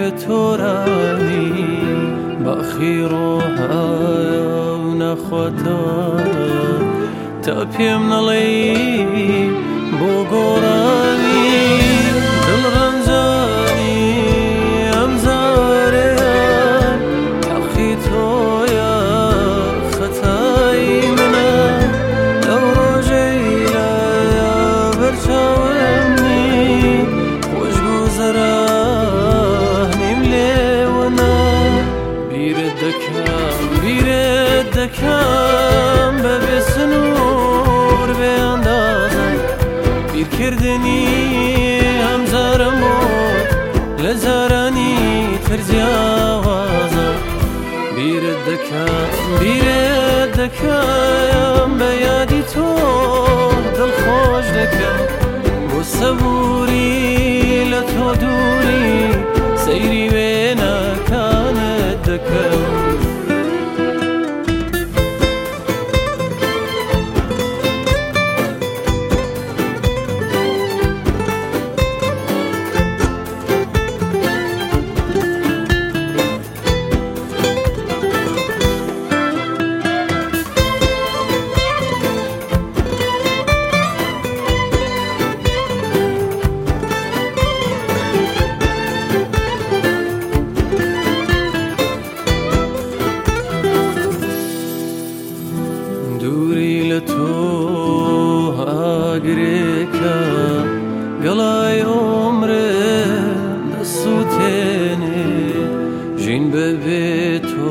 تورانی بخیروها و نخوتا تا پیم نلی بو گورانی دل رنجانی امزاره حقی تویا خطایی منه لو رجیلا یا برچاومنی خوش گذرانیم لیونا بیرد دکم به سنور به اندازم بیر کردنی همزارم بود لزارانی ترزی آوازم بیرد دکم به یادی تو دل خوش دکم بو صبوری لتو دوری سیری و نکانت دکم دوری لتو هاگریکا گلای عمره دستوتنی جین به تو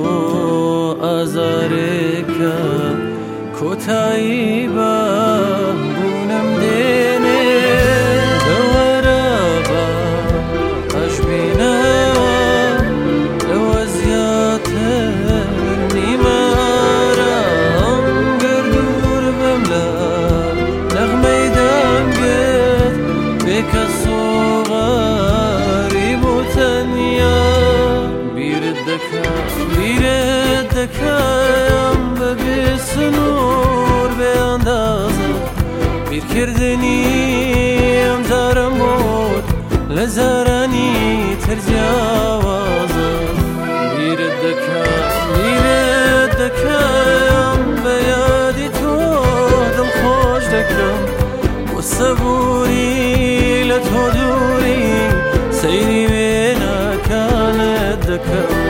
آزارکا کوتایی با بونم دینه دورا با عجبینا لوزیات کسو غریب و تنیا بیرد دکم به سنور به اندازم بیر کردنی امزارم بود لزارانی ترزی آوازم بیرد دکم به یادی تو دل خوش دکم و صبوری لتو دوری سیری و نکانت دکم